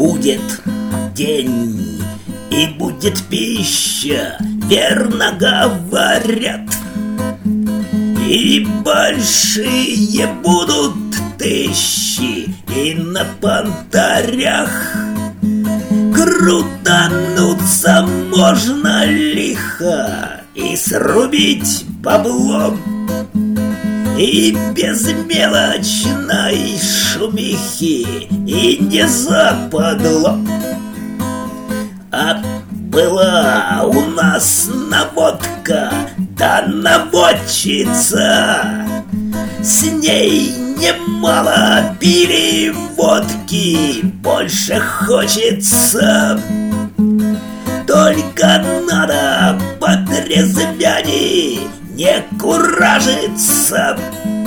Будет день, и будет пища, верно говорят. И большие будут тыщи, и на понтарях крутануться можно лихо и срубить баблом. И без мелочной шумихи, и не западло. А была у нас наводка, да наводчица. С ней немало пили водки, больше хочется. Только надо потрезвяней, не куражиться.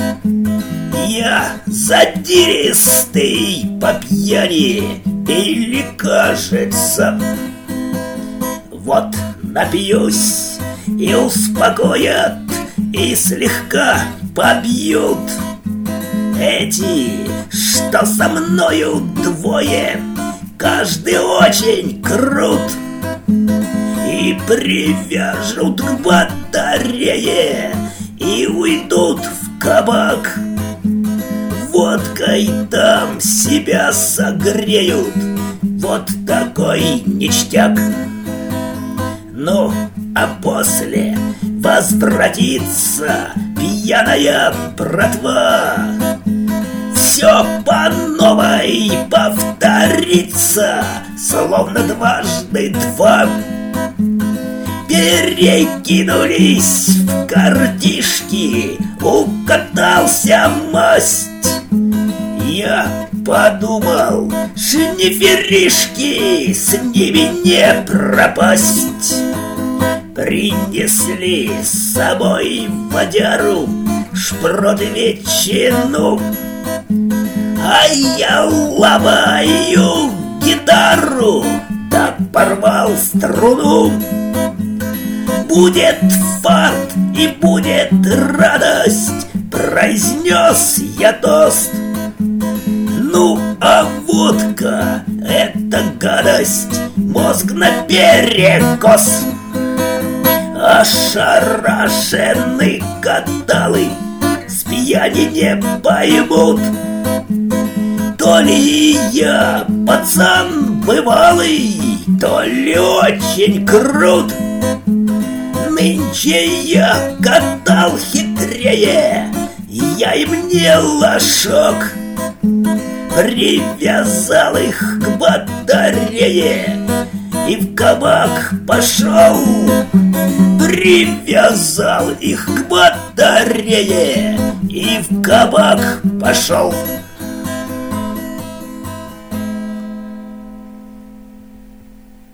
Я задиристый по пьяни, или кажется. Вот напьюсь, и успокоят, и слегка побьют. Эти, что со мною двое, каждый очень крут. И привяжут к батарее, и уйдут в кабак. Водкой там себя согреют, вот такой ништяк. Ну, а после возвратится пьяная братва. Все по новой повторится, словно дважды два. Перекинулись в картишки, укатался масть. Я подумал, шниферишки, с ними не пропасть. Принесли с собой водяру, шпрот ветчину, а я ломаю гитару, да порвал струну. Будет фарт и будет радость, произнес я тост. Ну, а водка — это гадость, мозг наперекос. Ошарашены каталы, с пьяни не поймут. То ли я пацан бывалый, то ли очень крут. Нынче я катал хитрее, я им не лошок. Привязал их к батарее и в кабак пошел. Привязал их к батарее и в кабак пошел.